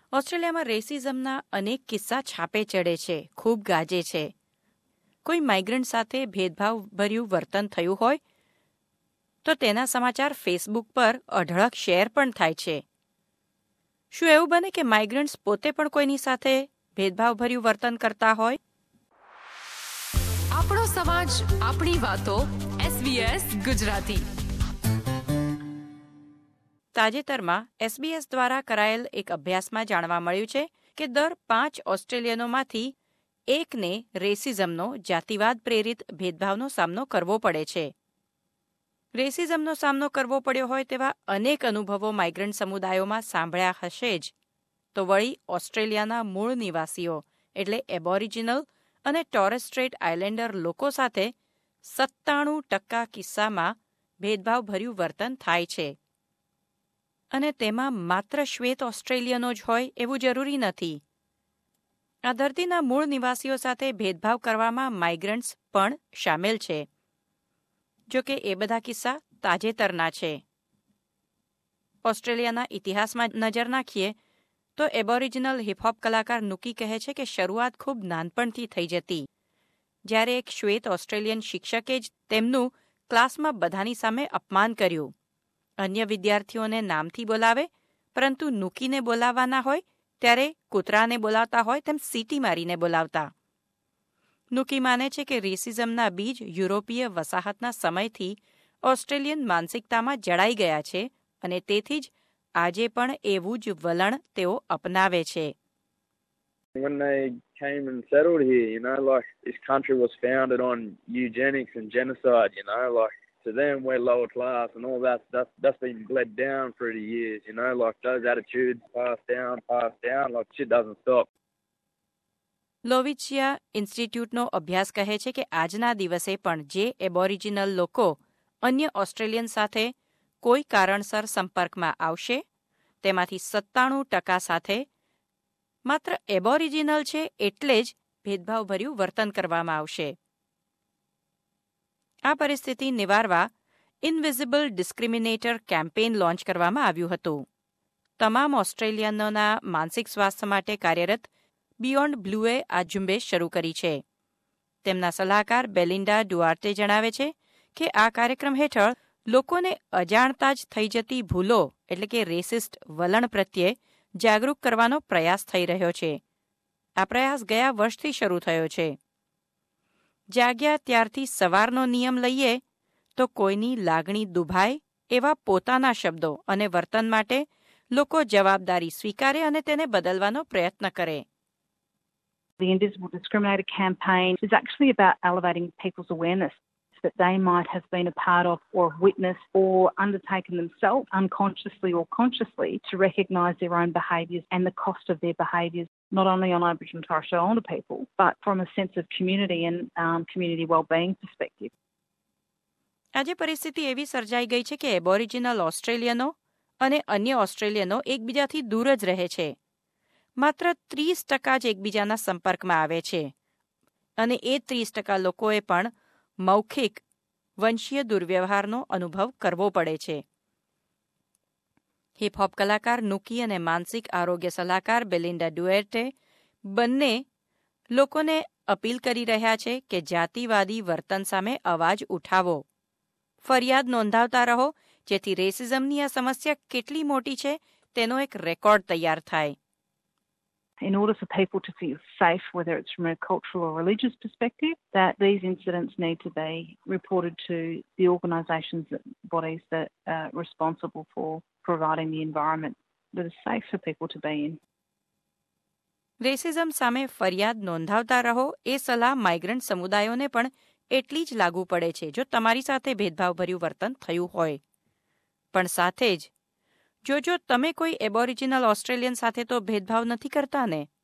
ઓસ્ટ્રેલિયામાં રેસિઝમના અનેક કિસ્સા છાપે ચડે છે, ખૂબ ગાજે છે. કોઈ માઇગ્રન્ટ સાથે ભેદભાવભર્યું વર્તન થયું હોય તો તેના સમાચાર ફેસબુક પર અઢળક શેર પણ થાય છે. શું એવું બને કે માઇગ્રન્ટ્સ પોતે પણ કોઈની સાથે ભેદભાવભર્યું વર્તન કરતા હોય? આપણો સમાજ, આપણી વાતો. SBS ગુજરાતી. તાજેતરમાં SBS દ્વારા કરાયેલ એક અભ્યાસમાં જાણવા મળ્યું છે કે દર 5 ઓસ્ટ્રેલિયનોમાંથી એકને રેસિઝમનો, જાતિવાદ પ્રેરિત ભેદભાવનો સામનો કરવો પડે છે. રેસિઝમનો સામનો કરવો પડ્યો હોય તેવા અનેક અનુભવો માઇગ્રન્ટ સમુદાયોમાં સાંભળ્યા હશે જ, તો વળી ઓસ્ટ્રેલિયાના મૂળ નિવાસીઓ એટલે એબોરિજિનલ અને ટોરેસ સ્ટ્રેટ આઇલેન્ડર લોકો સાથે 97% કિસ્સામાં ભેદભાવભર્યું વર્તન થાય છે. અને તેમાં માત્ર શ્વેત ઓસ્ટ્રેલિયનો જ હોય એવું જરૂરી નથી. આ ધરતીના મૂળ નિવાસીઓ સાથે ભેદભાવ કરવામાં માઇગ્રન્ટ્સ પણ સામેલ છે. જો કે એ બધા કિસ્સા તાજેતરના છે. ઓસ્ટ્રેલિયાના ઇતિહાસમાં નજર નાખીએ તો એબોરિજિનલ હિપહોપ કલાકાર નુકી કહે છે કે શરૂઆત ખૂબ નાનપણથી થઈ જતી, જ્યારે એક શ્વેત ઓસ્ટ્રેલિયન શિક્ષકે જ તેમનું ક્લાસમાં બધાની સામે અપમાન કર્યું. અન્ય વિદ્યાર્થીઓને નામથી બોલાવે, પરંતુ નુકીને બોલાવવાના હોય ત્યારે કૂતરાને બોલાવતા હોય તેમ સીટી મારીને બોલાવતા. નુકી માને છે કે રેસિઝમના બીજ યુરોપીય વસાહતના સમયથી ઓસ્ટ્રેલિયન માનસિકતામાં જડાઈ ગયા છે અને તેથી જ આજે પણ એવું જ વલણ તેઓ અપનાવે છે. When they came and settled here, like this country was founded on eugenics and genocide, like to them we're lower class and all that's been bled down through the years, like those attitudes passed down, like shit doesn't stop. લોવિચિયા ઇન્સ્ટિટ્યૂટનો અભ્યાસ કહે છે કે આજના દિવસે પણ જે Aboriginal લોકો અન્ય ઓસ્ટ્રેલિયન સાથે કોઈ કારણસર સંપર્કમાં આવશે તેમાંથી 97% સાથે માત્ર એબોરિજિનલ છે એટલે જ ભેદભાવભર્યું વર્તન કરવામાં આવશે. આ પરિસ્થિતિ નિવારવા ઇનવિઝિબલ ડિસ્ક્રિમિનેટર કેમ્પેઇન લોન્ચ કરવામાં આવ્યું હતું. તમામ ઓસ્ટ્રેલિયનોના માનસિક સ્વાસ્થ્ય માટે કાર્યરત બિયોન્ડ બ્લુએ આ ઝુંબેશ શરૂ કરી છે. તેમના સલાહકાર બેલિન્ડા ડુઆર્ટે જણાવે છે કે આ કાર્યક્રમ હેઠળ લોકોને અજાણતા જ થઈ જતી ભૂલો એટલે કે રેસિસ્ટ વલણ પ્રત્યે જાગૃત કરવાનો પ્રયાસ થઈ રહ્યો છે. આ પ્રયાસ ગયા વર્ષથી શરૂ થયો છે. જાગ્યા ત્યારથી સવારનો નિયમ લઈએ તો કોઈની લાગણી દુભાય એવા પોતાના શબ્દો અને વર્તન માટે લોકો જવાબદારી સ્વીકારે અને તેને બદલવાનો પ્રયત્ન કરે. The Invisible Discriminator campaign is actually about elevating people's awareness that they might have been a part of or witnessed or undertaken themselves unconsciously or consciously to recognise their own behaviours and the cost of their behaviours, not only on Aboriginal and Torres Strait Islander people, but from a sense of community and community wellbeing perspective. આજે પરિસ્થિતિ એવી સર્જાઈ ગઈ છે કે Aboriginal ઓસ્ટ્રેલિયનો અને અન્ય ઓસ્ટ્રેલિયનો એકબીજાથી દૂર જ રહે છે. માત્ર 30% જ એકબીજાના સંપર્કમાં આવે છે અને એ 30% લોકોએ પણ મૌખિક વંશીય દુર્વ્યવહારનો અનુભવ કરવો પડે છે. હિપહોપ કલાકાર નુકી અને માનસિક આરોગ્ય સલાહકાર બેલિન્ડા ડુએર્ટે બંને લોકોને અપીલ કરી રહ્યા છે કે જાતિવાદી વર્તન સામે અવાજ ઉઠાવો, ફરિયાદ નોંધાવતા રહો, જેથી રેસિઝમની આ સમસ્યા કેટલી મોટી છે તેનો એક રેકોર્ડ તૈયાર થાય. In order for people to feel safe, whether it's from a cultural or religious perspective, that these incidents need to be reported to the organisations, bodies that are responsible for providing the environment that is safe for people to be in. Racism સામે ફરિયાદ નોંધાવતા રહો એ સલાહ migrant સમુદાયોને પણ એટલી જ લાગુ પડે છે જો તમારી સાથે ભેદભાવભર્યું વર્તન થયું હોય. પણ સાથે જ જો તમે કોઈ એબોરિજિનલ ઓસ્ટ્રેલિયન સાથે તો ભેદભાવ નથી કરતા ને,